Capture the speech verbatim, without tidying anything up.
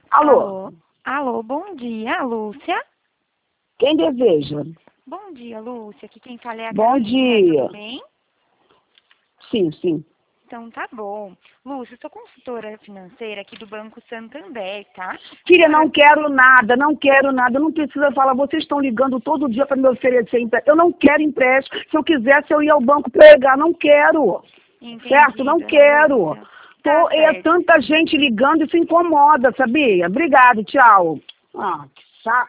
Alô? Alô? Alô, bom dia, Lúcia? Quem deseja? Bom dia, Lúcia. Aqui quem fala é a Bom Carolina, dia. tudo bem? Sim, sim. Então tá bom. Lúcia, eu sou consultora financeira aqui do Banco Santander, tá? Filha, não Ah, quero nada, não quero nada, não precisa falar, vocês estão ligando todo dia para me oferecer empréstimo. Eu não quero empréstimo, se eu quisesse eu ia ao banco pegar, não quero, certo? entendi, Não dona quero. Lúcia. Tá Tô, é certo. tanta gente ligando, isso incomoda, sabia? Obrigado, tchau. Ah.